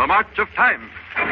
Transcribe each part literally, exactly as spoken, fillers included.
The March of Time.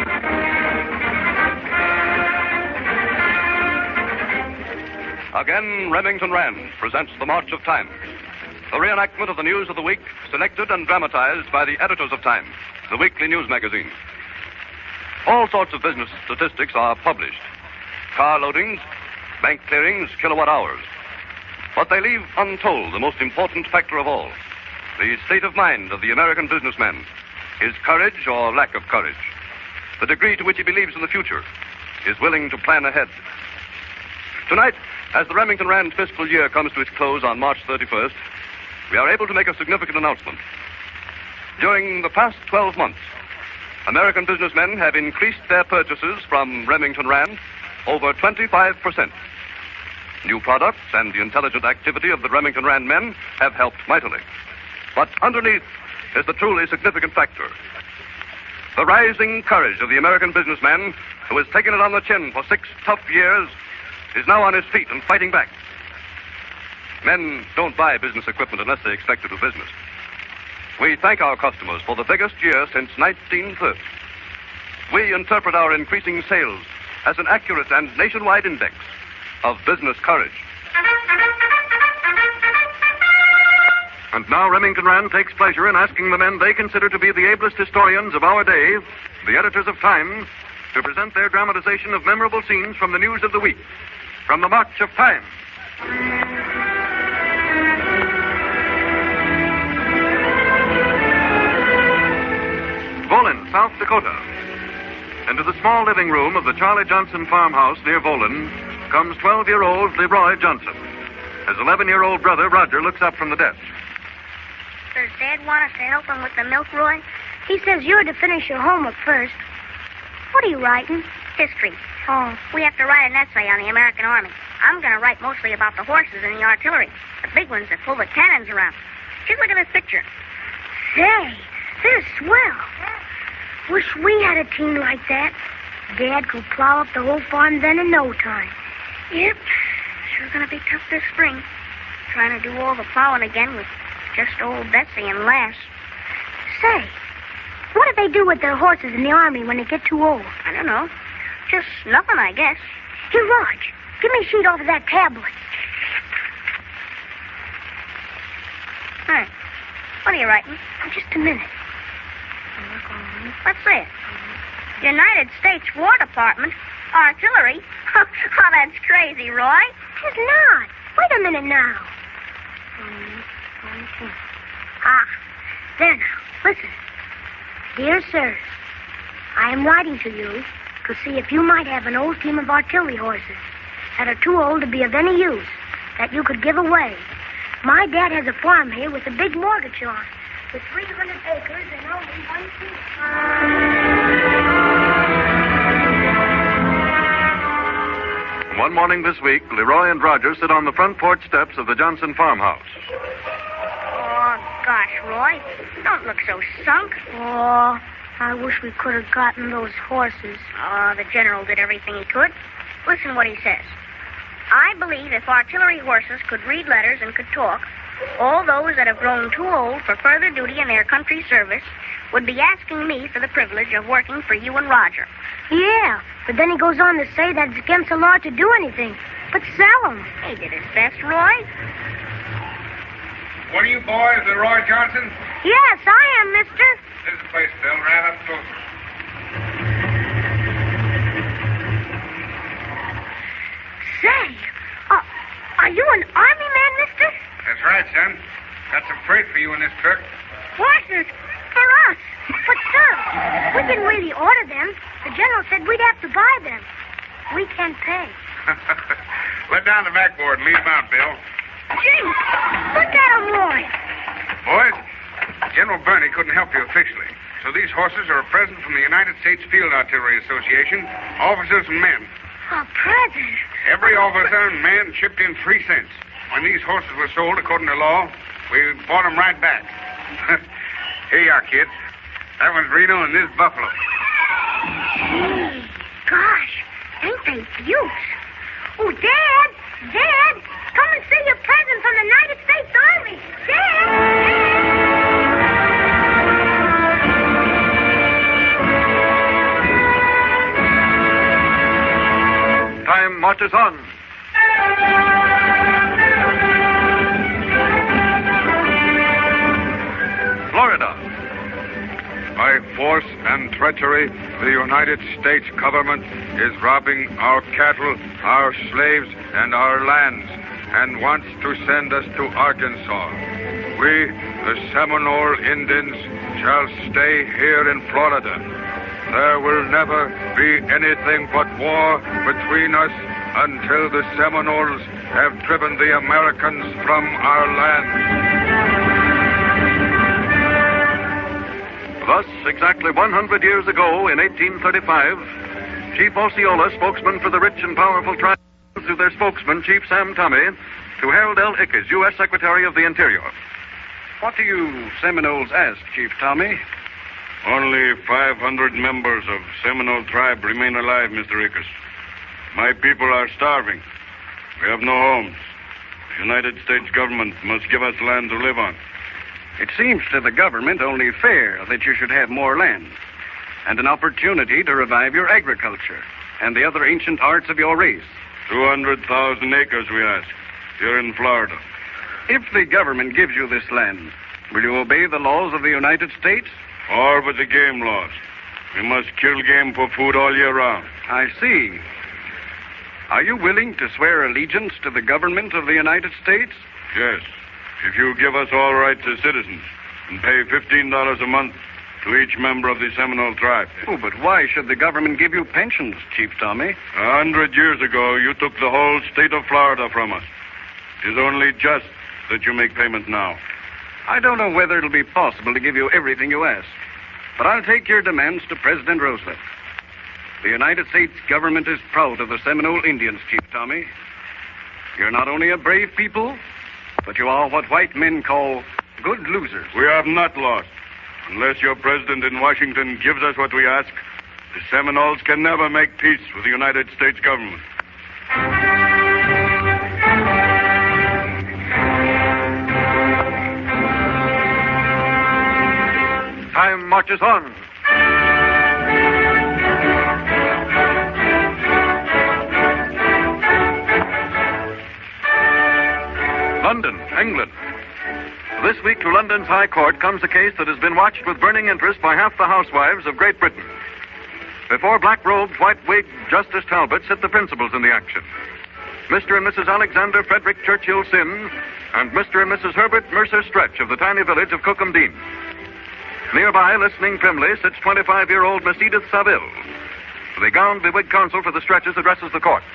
Again, Remington Rand presents The March of Time, a reenactment of the news of the week, selected and dramatized by the editors of Time, the weekly news magazine. All sorts of business statistics are published. Car loadings, bank clearings, kilowatt hours. But they leave untold the most important factor of all, the state of mind of the American businessman, his courage or lack of courage, the degree to which he believes in the future, is willing to plan ahead. Tonight, as the Remington Rand fiscal year comes to its close on March thirty-first, we are able to make a significant announcement. During the past twelve months, American businessmen have increased their purchases from Remington Rand over twenty-five percent. New products and the intelligent activity of the Remington Rand men have helped mightily. But underneath is the truly significant factor. The rising courage of the American businessman who has taken it on the chin for six tough years is now on his feet and fighting back. Men don't buy business equipment unless they expect to do business. We thank our customers for the biggest year since nineteen thirty. We interpret our increasing sales as an accurate and nationwide index of business courage. And now Remington Rand takes pleasure in asking the men they consider to be the ablest historians of our day, the editors of Time, to present their dramatization of memorable scenes from the news of the week. From the March of Time. Volin, South Dakota. Into the small living room of the Charlie Johnson farmhouse near Volin comes twelve-year-old Leroy Johnson. His eleven-year-old brother, Roger, looks up from the desk. Does Dad want us to help him with the milk, Roy? He says you're to finish your homework first. What are you writing? History. Oh. We have to write an essay on the American Army. I'm going to write mostly about the horses and the artillery, the big ones that pull the cannons around. Just look at this picture. Say, they're swell. Wish we had a team like that. Dad could plow up the whole farm then in no time. Yep. Sure going to be tough this spring. Trying to do all the plowing again with just old Betsy and Lass. Say, what do they do with their horses in the Army when they get too old? I don't know. Just nothing, I guess. Here, Rog, give me a sheet off of that tablet. Huh. What are you writing? Oh, just a minute. Let's see it. United States War Department. Artillery? Oh, that's crazy, Roy. It's not. Wait a minute now. Ah, there now. Listen. Dear sir, I am writing to you to see if you might have an old team of artillery horses that are too old to be of any use, that you could give away. My dad has a farm here with a big mortgage on, with three hundred acres and only one team. One morning this week, Leroy and Roger sit on the front porch steps of the Johnson farmhouse. Oh, gosh, Roy, don't look so sunk. Oh, I wish we could have gotten those horses. Oh, the general did everything he could. Listen what he says. I believe if artillery horses could read letters and could talk, all those that have grown too old for further duty in their country's service would be asking me for the privilege of working for you and Roger. Yeah, but then he goes on to say that it's against the law to do anything but sell them. He did his best, Roy. What are you boys, Leroy Johnson? Yes, I am, mister. This is the place, Bill. Right up closer. Say, uh, are you an army man, mister? That's right, son. Got some freight for you in this truck. Horses? For us? But, sir, we didn't really order them. The general said we'd have to buy them. We can't pay. Let down the backboard and leave them out, Bill. Gee, look at them, Roy. Boys, General Birney couldn't help you officially. So these horses are a present from the United States Field Artillery Association, officers and men. A present? Every officer and man chipped in three cents. When these horses were sold according to law, we bought them right back. Here you are, kids. That one's Reno and this Buffalo. Gee, gosh, ain't they beauts? Oh, Dad! Dad! Come and see your present from the United States Army! Dad! Dad! marches on. Florida. By force and treachery, the United States government is robbing our cattle, our slaves, and our lands, and wants to send us to Arkansas. We, the Seminole Indians, shall stay here in Florida. There will never be anything but war between us until the Seminoles have driven the Americans from our land. Thus, exactly one hundred years ago, in eighteen thirty-five, Chief Osceola, spokesman for the rich and powerful tribes, through their spokesman, Chief Sam Tommy, to Harold L. Ickes, U S. Secretary of the Interior. What do you Seminoles ask, Chief Tommy? Only five hundred members of Seminole tribe remain alive, Mister Ickes. My people are starving. We have no homes. The United States government must give us land to live on. It seems to the government only fair that you should have more land and an opportunity to revive your agriculture and the other ancient arts of your race. Two hundred thousand acres, we ask, here in Florida. If the government gives you this land, will you obey the laws of the United States? All but the game laws. We must kill game for food all year round. I see. Are you willing to swear allegiance to the government of the United States? Yes. If you give us all rights as citizens and pay fifteen dollars a month to each member of the Seminole tribe. Oh, but why should the government give you pensions, Chief Tommy? A hundred years ago, you took the whole state of Florida from us. It is only just that you make payment now. I don't know whether it'll be possible to give you everything you ask, but I'll take your demands to President Roosevelt. The United States government is proud of the Seminole Indians, Chief Tommy. You're not only a brave people, but you are what white men call good losers. We have not lost. Unless your president in Washington gives us what we ask, the Seminoles can never make peace with the United States government. Time marches on. London, England. This week to London's High Court comes a case that has been watched with burning interest by half the housewives of Great Britain. Before black-robed, white-wigged Justice Talbot sit the principals in the action. Mister and Missus Alexander Frederick Churchill Sim and Mister and Missus Herbert Mercer Stretch of the tiny village of Cookham Dean. Nearby, listening primly, sits twenty-five-year-old Miss Edith Saville. The gowned, bewigged counsel for the Stretches addresses the court.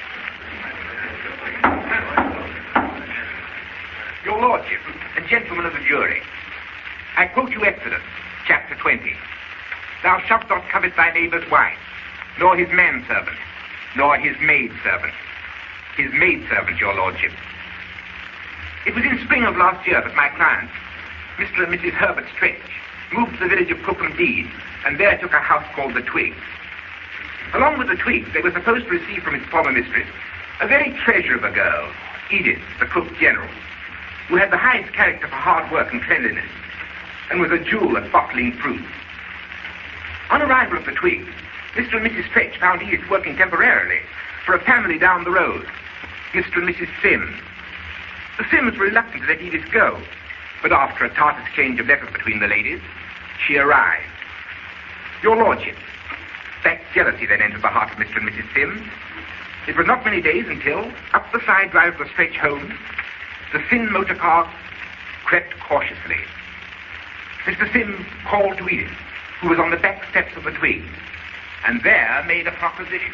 Your Lordship and gentlemen of the jury, I quote you Exodus, chapter twenty. Thou shalt not covet thy neighbor's wife, nor his manservant, nor his maidservant. His maidservant, Your Lordship. It was in spring of last year that my clients, Mister and Missus Herbert Stretch, moved to the village of Cookham Dean, and there took a house called the Twigs. Along with the Twigs, they were supposed to receive from its former mistress a very treasure of a girl, Edith, the cook general, who had the highest character for hard work and cleanliness, and was a jewel at bottling fruit. On arrival at the Twigs, Mister and Missus Stretch found Edith working temporarily for a family down the road, Mister and Missus Sims. The Sims were reluctant to let Edith go, but after a tart exchange of letters between the ladies, she arrived. Your Lordship, that jealousy then entered the heart of Mister and Missus Sims. It was not many days until, up the side drive of the Stretch home, the thin motor car crept cautiously. Mister Sims called to Edith, who was on the back steps of the Twigs, and there made a proposition.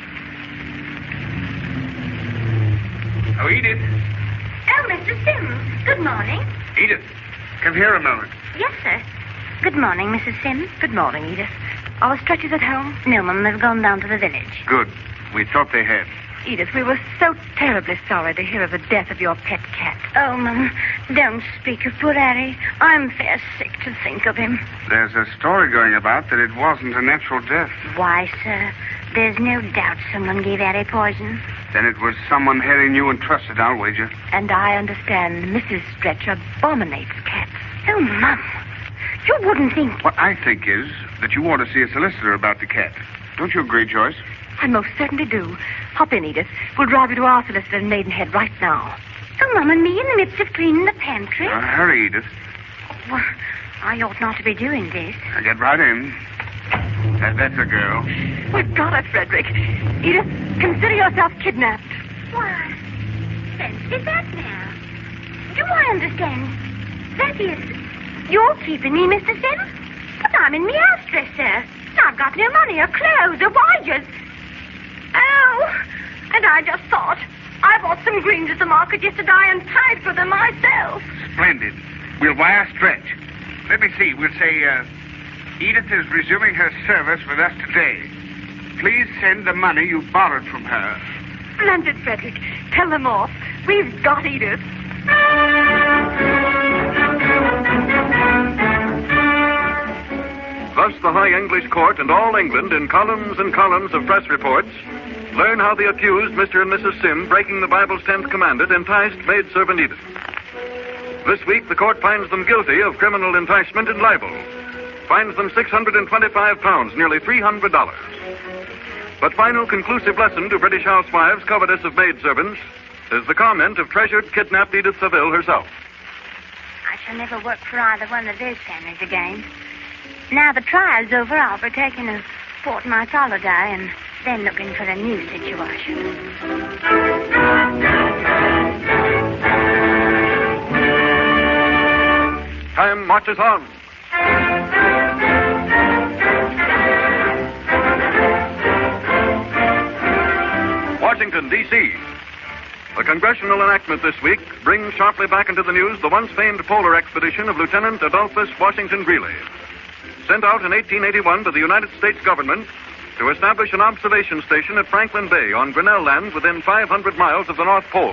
Oh, Edith. Oh, Mister Sims, good morning. Edith, come here a moment. Yes, sir. Good morning, Missus Sims. Good morning, Edith. Are the Stretches at home? No, Mum, they've gone down to the village. Good. We thought they had. Edith, we were so terribly sorry to hear of the death of your pet cat. Oh, Mum, don't speak of poor Harry. I'm fair sick to think of him. There's a story going about that it wasn't a natural death. Why, sir, there's no doubt someone gave Harry poison. Then it was someone Harry knew and trusted, I'll wager. And I understand Missus Stretch abominates cats. Oh, Mum, you wouldn't think... What I think is that you ought to see a solicitor about the cat. Don't you agree, Joyce? I most certainly do. Hop in, Edith. We'll drive you to our solicitor in Maidenhead right now. So Mum and me in the midst of cleaning the pantry? Now, hurry, Edith. Well, I ought not to be doing this. Now, get right in. That, that's a girl. We've got her, Frederick. Edith, consider yourself kidnapped. Why, fancy that now. Do I understand? That is, you're keeping me, Mister Sim? But I'm in my house dress, sir. I've got no money or clothes or wages. Oh, and I just thought I bought some greens at the market yesterday and paid for them myself. Splendid. We'll wire Stretch. Let me see. We'll say, uh, Edith is resuming her service with us today. Please send the money you borrowed from her. Splendid, Frederick. Tell them off. We've got Edith. Thus the High English Court and all England, in columns and columns of press reports, learn how the accused, Mister and Missus Sim, breaking the Bible's tenth commandment, enticed maidservant Edith. This week, the court finds them guilty of criminal enticement and libel. Fines them six hundred twenty-five pounds, nearly three hundred dollars. But final conclusive lesson to British housewives covetous of maidservants is the comment of treasured, kidnapped Edith Saville herself. I shall never work for either one of those families again. Now the trial's over, I'll be taking a fortnight's holiday and then looking for a new situation. Time marches on. Washington, D C The congressional enactment this week brings sharply back into the news the once famed polar expedition of Lieutenant Adolphus Washington Greeley, sent out in eighteen eighty-one to the United States government to establish an observation station at Franklin Bay on Grinnell Land within five hundred miles of the North Pole.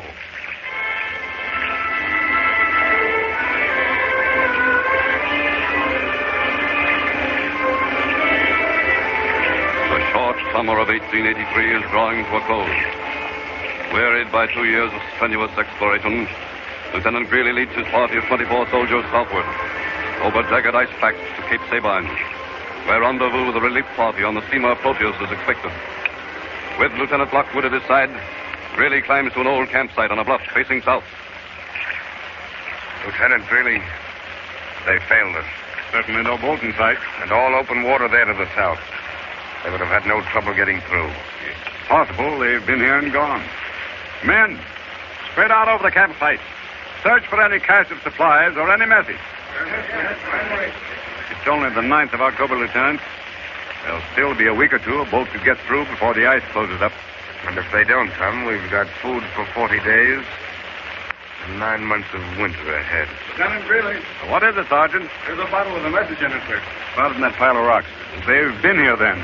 The short summer of eighteen eighty-three is drawing to a close. Wearied by two years of strenuous exploration, Lieutenant Greeley leads his party of twenty-four soldiers southward, over jagged ice packs to Cape Sabine, where rendezvous with a relief party on the steamer Proteus is expected. With Lieutenant Lockwood at his side, Greeley climbs to an old campsite on a bluff facing south. Lieutenant Greeley, they failed us. Certainly no boat in sight. And all open water there to the south. They would have had no trouble getting through. It's possible they've been here and gone. Men, spread out over the campsite. Search for any cache of supplies or any message. It's only the ninth of October, Lieutenant. There'll still be a week or two a boat could get through before the ice closes up. And if they don't come, we've got food for forty days and nine months of winter ahead. Lieutenant Greeley. What is it, Sergeant? There's a bottle with a message in it, sir. Found in that pile of rocks. They've been here, then.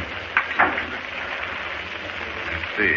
Let's see.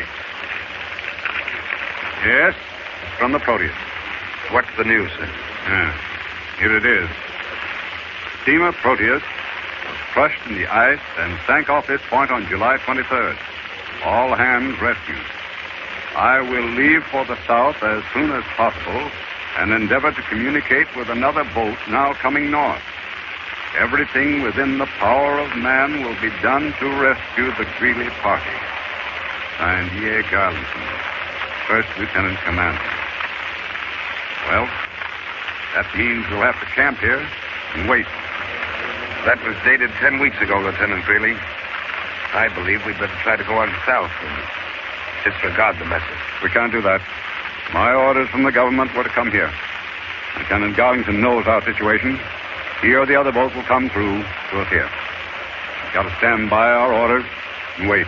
Yes, it's from the Proteus. What's the news, sir? Yeah, here it is. Steamer Proteus was crushed in the ice and sank off this point on July twenty-third. All hands rescued. I will leave for the south as soon as possible and endeavor to communicate with another boat now coming north. Everything within the power of man will be done to rescue the Greeley party. Signed, E A. Garlington, First Lieutenant Commander. Well, that means we'll have to camp here and wait. That was dated ten weeks ago, Lieutenant Greeley. I believe we'd better try to go on south and disregard the message. We can't do that. My orders from the government were to come here. Lieutenant Garlington knows our situation. He or the other boat will come through to us here. We've got to stand by our orders and wait.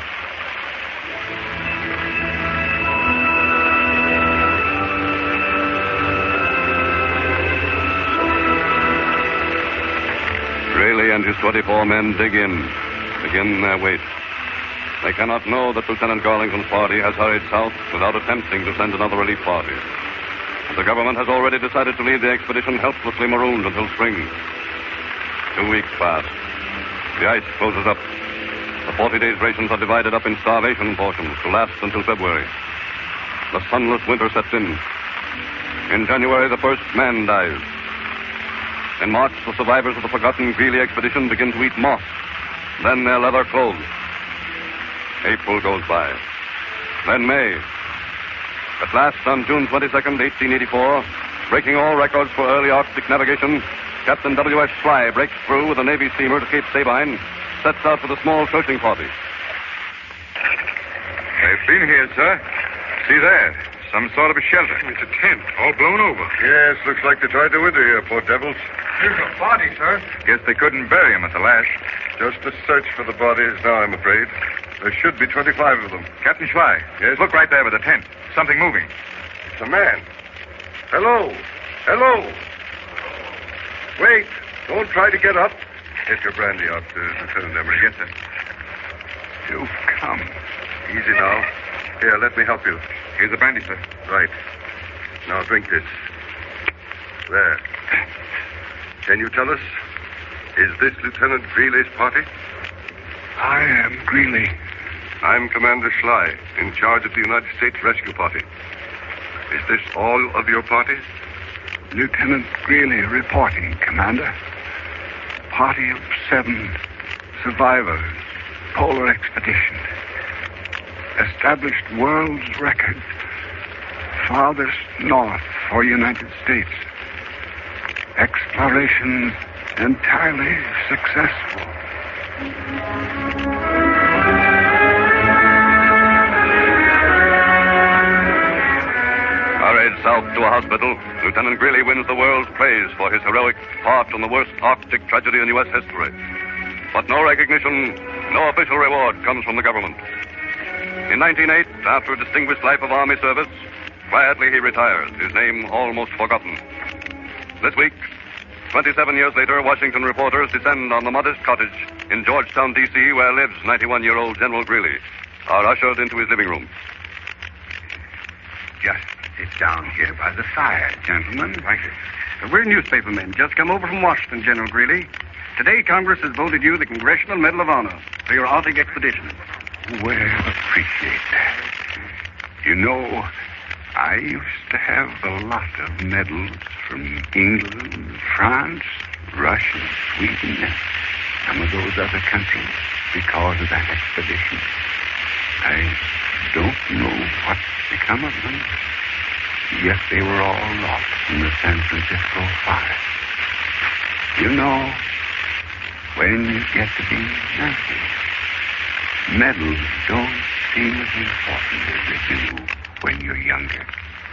Greeley and his twenty-four men dig in, begin their wait. They cannot know that Lieutenant Garlington's party has hurried south without attempting to send another relief party. The government has already decided to leave the expedition helplessly marooned until spring. Two weeks pass. The ice closes up. The forty days' rations are divided up in starvation portions to last until February. The sunless winter sets in. In January, the first man dies. In March, the survivors of the forgotten Greeley expedition begin to eat moss, then their leather clothes. April goes by. Then May. At last, on June twenty-second, eighteen eighty-four, breaking all records for early Arctic navigation, Captain W S Fly breaks through with a Navy steamer to Cape Sabine, sets out with a small searching party. They've been here, sir. See there. Some sort of a shelter. It's a tent, all blown over. Yes, looks like they tried to wither here, poor devils. There's a body, sir. Guess they couldn't bury him at the last. Just a search for the bodies now, I'm afraid. There should be twenty-five of them. Captain Schley. Yes? Look right there by the tent. Something moving. It's a man. Hello. Hello. Wait. Don't try to get up. Get your brandy out, uh, Lieutenant Emery. Yes, sir. You've come. Easy now. Here, let me help you. Here's the brandy, sir. Right. Now drink this. There. Can you tell us, is this Lieutenant Greeley's party? I am Greeley. I'm Commander Schley, in charge of the United States Rescue Party. Is this all of your party? Lieutenant Greeley reporting, Commander. Party of seven survivors, polar expedition. Established world's record. Farthest north for United States. Exploration entirely successful. Hurried south to a hospital, Lieutenant Greeley wins the world's praise for his heroic part in the worst Arctic tragedy in U S history. But no recognition, no official reward comes from the government. In nineteen oh eight, after a distinguished life of Army service, quietly he retires, his name almost forgotten. This week, twenty-seven years later, Washington reporters descend on the modest cottage in Georgetown, D C, where lives ninety-one-year-old General Greeley, are ushered into his living room. Just sit down here by the fire, gentlemen. Thank you. Uh, we're newspaper men, just come over from Washington, General Greeley. Today, Congress has voted you the Congressional Medal of Honor for your Arctic expedition. Well, appreciate that. You know, I used to have a lot of medals from England, France, Russia, Sweden, and some of those other countries because of that expedition. I don't know what's become of them, yet they were all lost in the San Francisco fire. You know, when you get to be ninety, medals don't seem as important as they do when you're younger.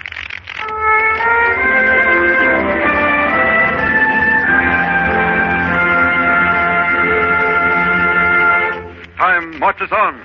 Time marches on.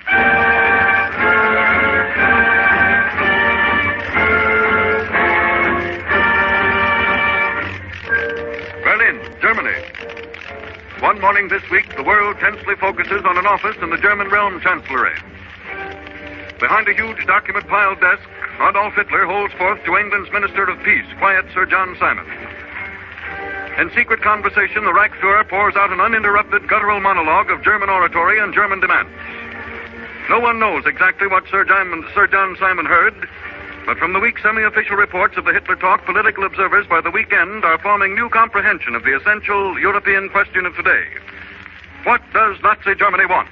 Berlin, Germany. One morning this week, the world tensely focuses on an office in the German realm chancellery. Behind a huge document-piled desk, Adolf Hitler holds forth to England's Minister of Peace, quiet Sir John Simon. In secret conversation, the Reichsfuhrer pours out an uninterrupted guttural monologue of German oratory and German demands. No one knows exactly what Sir John, Sir John Simon heard, but from the weak semi-official reports of the Hitler talk, political observers by the weekend are forming new comprehension of the essential European question of today. What does Nazi Germany want?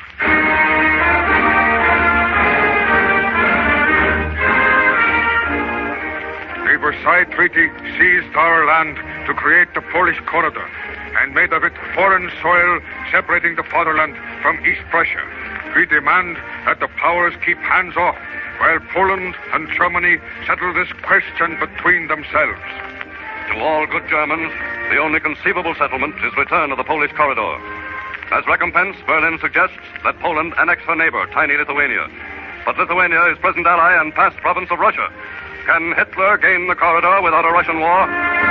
The Versailles Treaty seized our land to create the Polish corridor and made of it foreign soil separating the fatherland from East Prussia. We demand that the powers keep hands off while Poland and Germany settle this question between themselves. To all good Germans, the only conceivable settlement is return of the Polish corridor. As recompense, Berlin suggests that Poland annex her neighbor, tiny Lithuania. But Lithuania is present ally and past province of Russia. Can Hitler gain the corridor without a Russian war?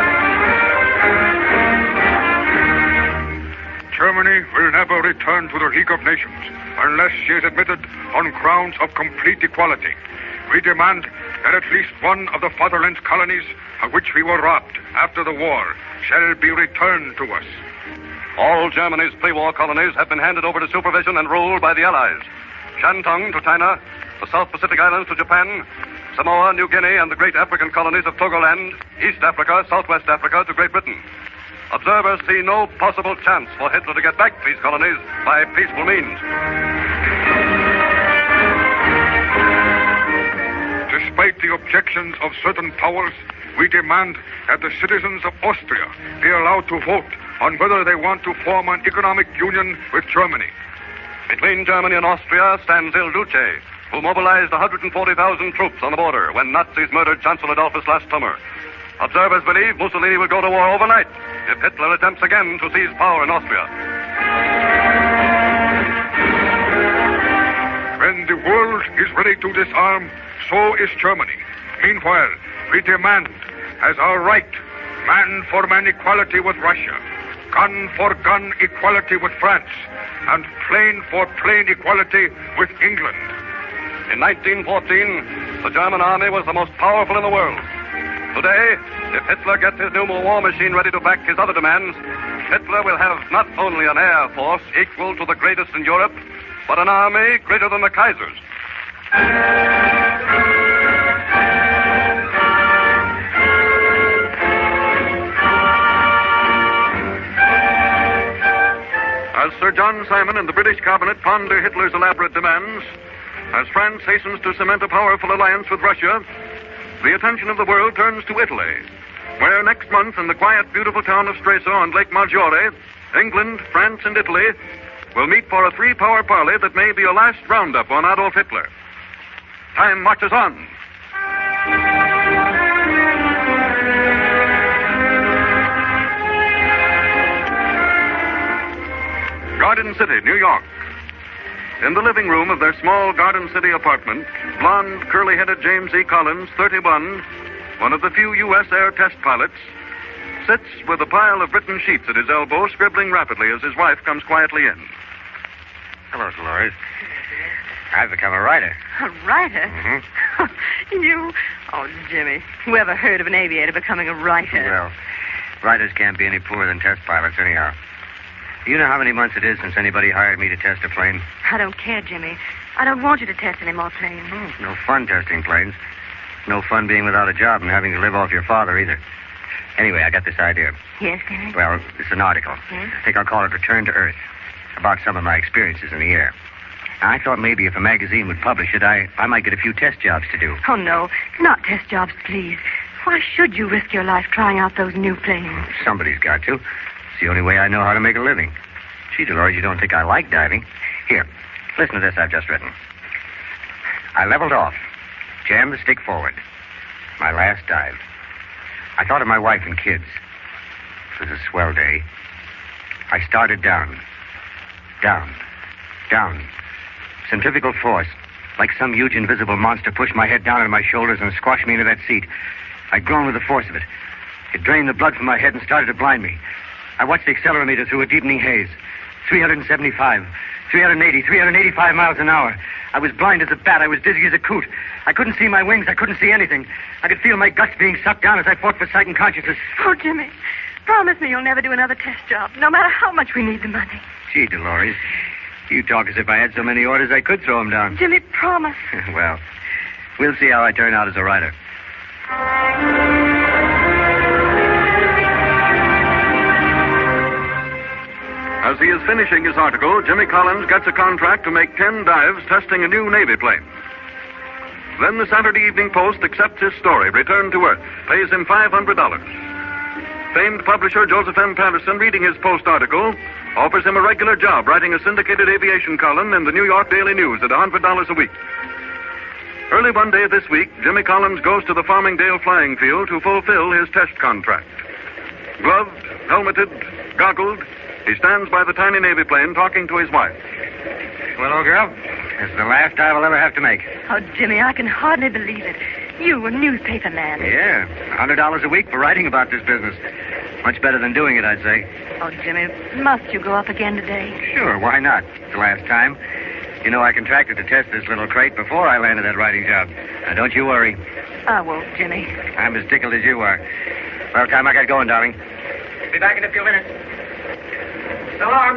Germany will never return to the League of Nations unless she is admitted on grounds of complete equality. We demand that at least one of the fatherland's colonies of which we were robbed after the war shall be returned to us. All Germany's pre-war colonies have been handed over to supervision and rule by the Allies. Shantung to China, the South Pacific Islands to Japan, Samoa, New Guinea, and the great African colonies of Togoland, East Africa, Southwest Africa to Great Britain. Observers see no possible chance for Hitler to get back these colonies by peaceful means. despite the objections of certain powers, we demand that the citizens of Austria be allowed to vote on whether they want to form an economic union with Germany. Between Germany and Austria stands Il Duce, who mobilized one hundred forty thousand troops on the border when Nazis murdered Chancellor Adolphus last summer. Observers believe Mussolini will go to war overnight if Hitler attempts again to seize power in Austria. When the world is ready to disarm, so is Germany. Meanwhile, we demand, as our right, man for man equality with Russia, gun for gun equality with France, and plane for plane equality with England. In nineteen fourteen, the German army was the most powerful in the world. Today, if Hitler gets his new war machine ready to back his other demands, Hitler will have not only an air force equal to the greatest in Europe, but an army greater than the Kaiser's. As Sir John Simon and the British cabinet ponder Hitler's elaborate demands, as France hastens to cement a powerful alliance with Russia, the attention of the world turns to Italy, where next month in the quiet, beautiful town of Streso on Lake Maggiore, England, France, and Italy will meet for a three-power parley that may be a last roundup on Adolf Hitler. Time marches on. Garden City, New York. In the living room of their small Garden City apartment, blonde, curly-headed James E. Collins, thirty-one, one of the few U S air test pilots, sits with a pile of written sheets at his elbow, scribbling rapidly as his wife comes quietly in. Hello, Dolores. I've become a writer. A writer? Mm-hmm. You? Oh, Jimmy, whoever heard of an aviator becoming a writer? Well, writers can't be any poorer than test pilots anyhow. Do you know how many months it is since anybody hired me to test a plane? I don't care, Jimmy. I don't want you to test any more planes. Oh, it's no fun testing planes. No fun being without a job and having to live off your father either. Anyway, I got this idea. Yes, Jimmy? Well, it's an article. Yes? I think I'll call it Return to Earth, about some of my experiences in the air. Now, I thought maybe if a magazine would publish it, I, I might get a few test jobs to do. Oh, no. Not test jobs, please. Why should you risk your life trying out those new planes? Somebody's got to. It's the only way I know how to make a living. Gee, Dolores, you don't think I like diving? Here, listen to this I've just written. I leveled off, jammed the stick forward. My last dive. I thought of my wife and kids. It was a swell day. I started down. Down. Down. Centrifugal force, like some huge invisible monster, pushed my head down on my shoulders and squashed me into that seat. I groaned with the force of it. It drained the blood from my head and started to blind me. I watched the accelerometer through a deepening haze. three hundred seventy-five, three hundred eighty, three hundred eighty-five miles an hour. I was blind as a bat. I was dizzy as a coot. I couldn't see my wings. I couldn't see anything. I could feel my guts being sucked down as I fought for sight and consciousness. Oh, Jimmy, promise me you'll never do another test job, no matter how much we need the money. Gee, Dolores, you talk as if I had so many orders I could throw them down. Jimmy, promise. Well, we'll see how I turn out as a writer. As he is finishing his article, Jimmy Collins gets a contract to make ten dives testing a new Navy plane. Then the Saturday Evening Post accepts his story, Return to Earth, pays him five hundred dollars. Famed publisher Joseph M. Patterson, reading his Post article, offers him a regular job writing a syndicated aviation column in the New York Daily News at one hundred dollars a week. Early one day this week, Jimmy Collins goes to the Farmingdale flying field to fulfill his test contract. Gloved, helmeted, goggled, he stands by the tiny Navy plane talking to his wife. Well, old girl, this is the last dive I'll ever have to make. Oh, Jimmy, I can hardly believe it. You, a newspaper man. Yeah, one hundred dollars a week for writing about this business. Much better than doing it, I'd say. Oh, Jimmy, must you go up again today? Sure, why not? It's the last time. You know, I contracted to test this little crate before I landed that writing job. Now, don't you worry. I won't, Jimmy. I'm as tickled as you are. Well, time I got going, darling. Be back in a few minutes. So long.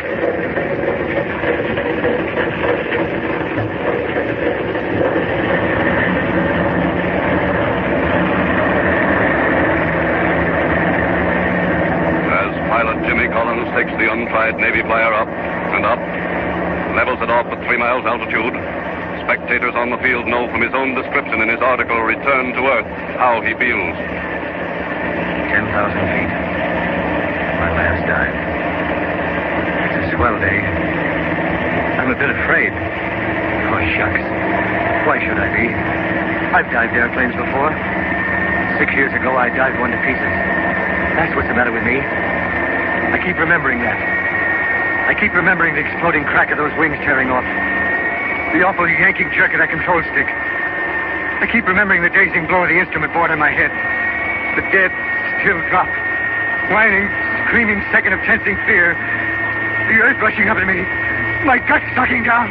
As pilot Jimmy Collins takes the untried Navy flyer up and up, levels it off at three miles altitude, Spectators on the field know from his own description in his article, Return to Earth, how he feels. ten thousand feet. My last dive. It's a swell day. I'm a bit afraid. Oh, shucks. Why should I be? I've dived airplanes before. Six years ago, I dived one to pieces. That's what's the matter with me. I keep remembering that. I keep remembering the exploding crack of those wings tearing off. The awful yanking jerk of that control stick. I keep remembering the dazing blow of the instrument board on my head. The dead, still drop. Whining, screaming second of tensing fear. The earth rushing up at me. My gut sucking down.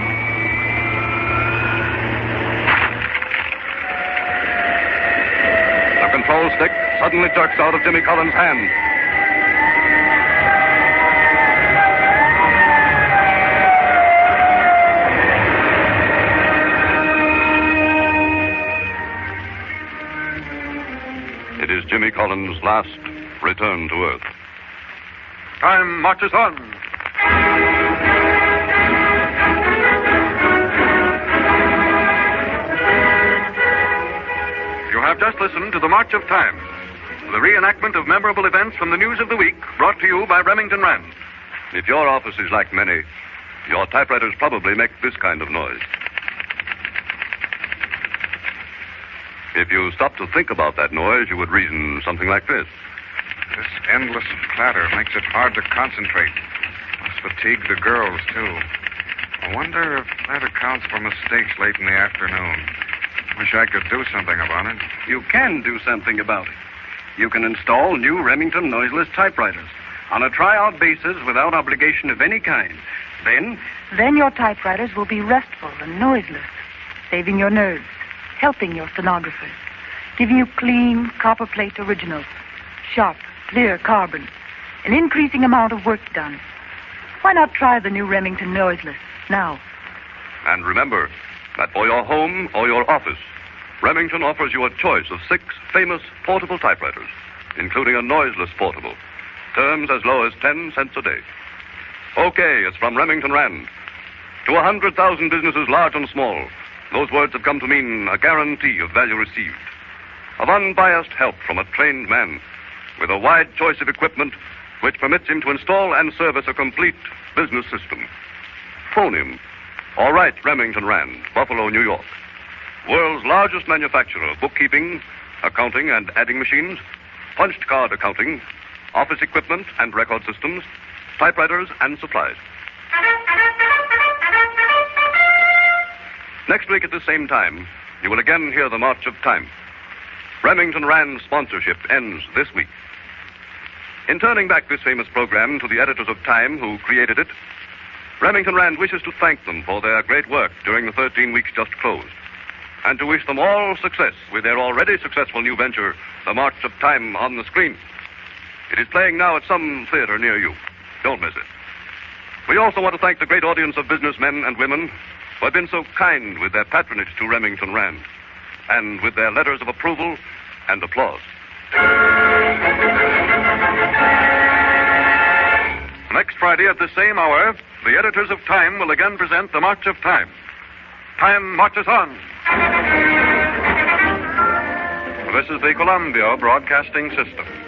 The control stick suddenly jerks out of Jimmy Collins' hand. It is Jimmy Collins' last return to Earth. Time marches on. You have just listened to The March of Time, the reenactment of memorable events from the news of the week, brought to you by Remington Rand. If your office is like many, your typewriters probably make this kind of noise. If you stop to think about that noise, you would reason something like this. This endless clatter makes it hard to concentrate. Must fatigue the girls, too. I wonder if that accounts for mistakes late in the afternoon. Wish I could do something about it. You can do something about it. You can install new Remington noiseless typewriters on a tryout basis without obligation of any kind. Then, Then your typewriters will be restful and noiseless, saving your nerves, helping your stenographers, giving you clean copper plate originals, sharp, clear carbon, an increasing amount of work done. Why not try the new Remington noiseless now? And remember that for your home or your office, Remington offers you a choice of six famous portable typewriters, including a noiseless portable. Terms as low as ten cents a day. Okay, it's from Remington Rand. To a hundred thousand businesses, large and small, those words have come to mean a guarantee of value received, of unbiased help from a trained man, with a wide choice of equipment which permits him to install and service a complete business system. Phone him or write Remington Rand, Buffalo, New York. World's largest manufacturer of bookkeeping, accounting, and adding machines, punched card accounting, office equipment and record systems, typewriters, and supplies. Next week at the same time, you will again hear the March of Time. Remington Rand's sponsorship ends this week. In turning back this famous program to the editors of Time who created it, Remington Rand wishes to thank them for their great work during the thirteen weeks just closed, and to wish them all success with their already successful new venture, The March of Time, on the screen. It is playing now at some theater near you. Don't miss it. We also want to thank the great audience of businessmen and women who have been so kind with their patronage to Remington Rand, and with their letters of approval and applause. Next Friday at the same hour, the editors of Time will again present The March of Time. Time marches on. This is the Columbia Broadcasting System.